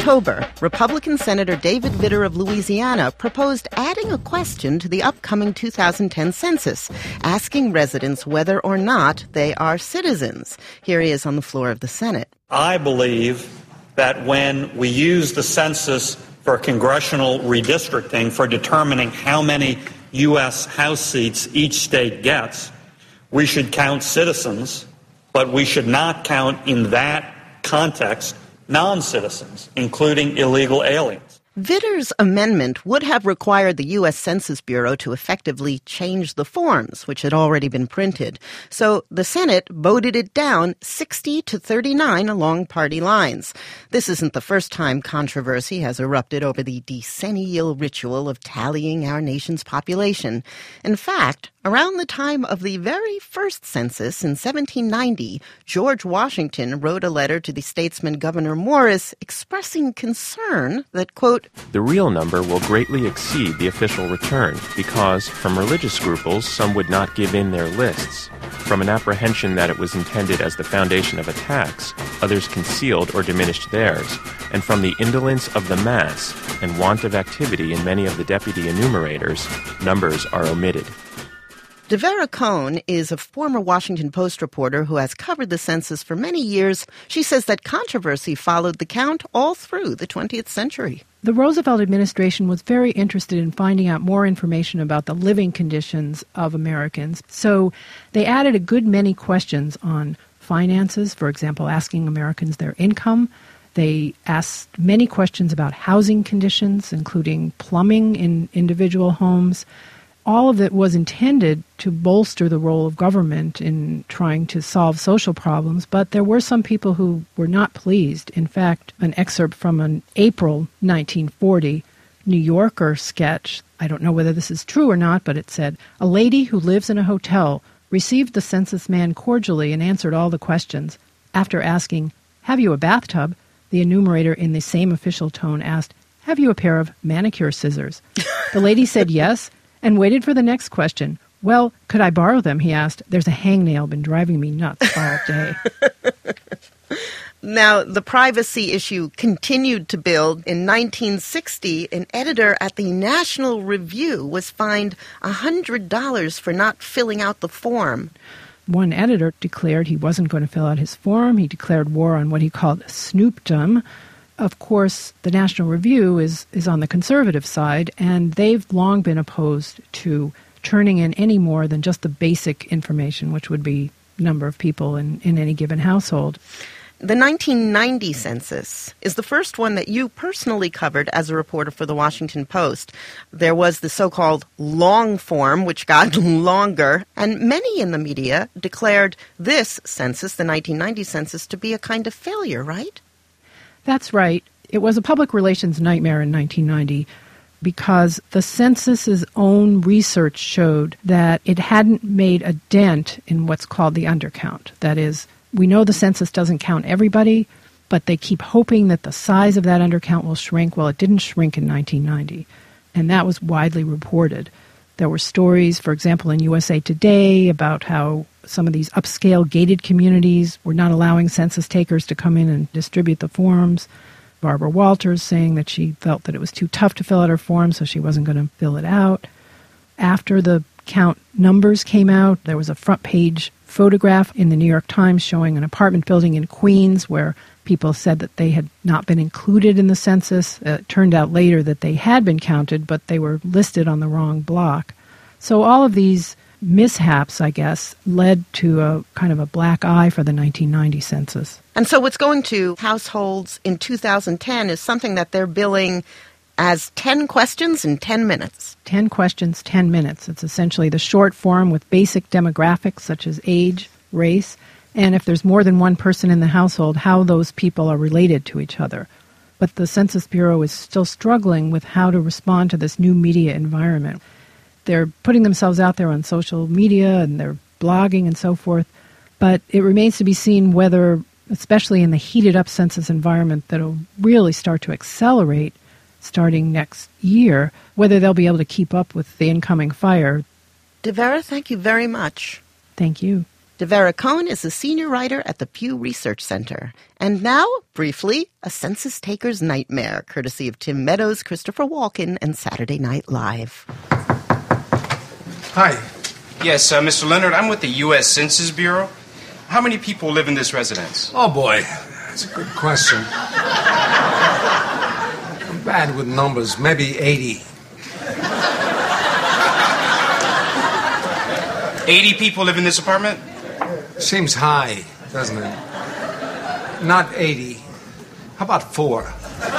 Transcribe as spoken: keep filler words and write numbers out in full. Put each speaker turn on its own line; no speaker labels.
October, Republican Senator David Vitter of Louisiana proposed adding a question to the upcoming two thousand ten census, asking residents whether or not they are citizens. Here he is on the floor of the Senate.
I believe that when we use the census for congressional redistricting for determining how many U S House seats each state gets, we should count citizens, but we should not count in that context non-citizens, including illegal aliens.
Vitter's amendment would have required the U S Census Bureau to effectively change the forms, which had already been printed. So the Senate voted it down sixty to thirty-nine along party lines. This isn't the first time controversy has erupted over the decennial ritual of tallying our nation's population. In fact, around the time of the very first census in seventeen ninety, George Washington wrote a letter to the statesman Gouverneur Morris expressing concern that, quote,
"The real number will greatly exceed the official return because, from religious scruples, some would not give in their lists. From an apprehension that it was intended as the foundation of a tax, others concealed or diminished theirs, and from the indolence of the mass and want of activity in many of the deputy enumerators, numbers are omitted."
Devera Cohn is a former Washington Post reporter who has covered the census for many years. She says that controversy followed the count all through the twentieth century.
The Roosevelt administration was very interested in finding out more information about the living conditions of Americans. So they added a good many questions on finances, for example, asking Americans their income. They asked many questions about housing conditions, including plumbing in individual homes. All of it was intended to bolster the role of government in trying to solve social problems, but there were some people who were not pleased. In fact, an excerpt from an April nineteen forty New Yorker sketch, I don't know whether this is true or not, but it said, "A lady who lives in a hotel received the census man cordially and answered all the questions. After asking, 'Have you a bathtub?' the enumerator in the same official tone asked, 'Have you a pair of manicure scissors?' The lady said yes, and waited for the next question. 'Well, could I borrow them?' he asked. 'There's a hangnail been driving me nuts all day.'"
Now, the privacy issue continued to build. In nineteen sixty, an editor at the National Review was fined one hundred dollars for not filling out the form.
One editor declared he wasn't going to fill out his form. He declared war on what he called snoopdom. Of course, the National Review is, is on the conservative side, and they've long been opposed to turning in any more than just the basic information, which would be number of people in, in any given household.
The nineteen ninety census is the first one that you personally covered as a reporter for the Washington Post. There was the so-called long form, which got longer, and many in the media declared this census, the nineteen ninety census, to be a kind of failure, right?
That's right. It was a public relations nightmare in nineteen ninety because the census's own research showed that it hadn't made a dent in what's called the undercount. That is, we know the census doesn't count everybody, but they keep hoping that the size of that undercount will shrink. Well, it didn't shrink in nineteen ninety, and that was widely reported. There were stories, for example, in U S A Today about how some of these upscale gated communities were not allowing census takers to come in and distribute the forms. Barbara Walters saying that she felt that it was too tough to fill out her form, so she wasn't going to fill it out. After the count numbers came out, there was a front page photograph in the New York Times showing an apartment building in Queens where people said that they had not been included in the census. Uh, it turned out later that they had been counted, but they were listed on the wrong block. So all of these mishaps, I guess, led to a kind of a black eye for the nineteen ninety census.
And so what's going to households in two thousand ten is something that they're billing as ten questions in ten minutes.
ten questions, ten minutes. It's essentially the short form with basic demographics such as age, race, and if there's more than one person in the household, how those people are related to each other. But the Census Bureau is still struggling with how to respond to this new media environment. They're putting themselves out there on social media and they're blogging and so forth, but it remains to be seen whether, especially in the heated-up census environment that'll really start to accelerate starting next year, whether they'll be able to keep up with the incoming fire.
Devera, thank you very much.
Thank you.
Devera Cohn is a senior writer at the Pew Research Center. And now, briefly, a census taker's nightmare, courtesy of Tim Meadows, Christopher Walken, and Saturday Night Live.
Hi. Yes, uh, Mister Leonard, I'm with the U S Census Bureau. How many people live in this residence?
Oh, boy. That's a good question. I'm bad with numbers. Maybe eighty.
eighty people live in this apartment?
Seems high, doesn't it? Not eighty. How about four?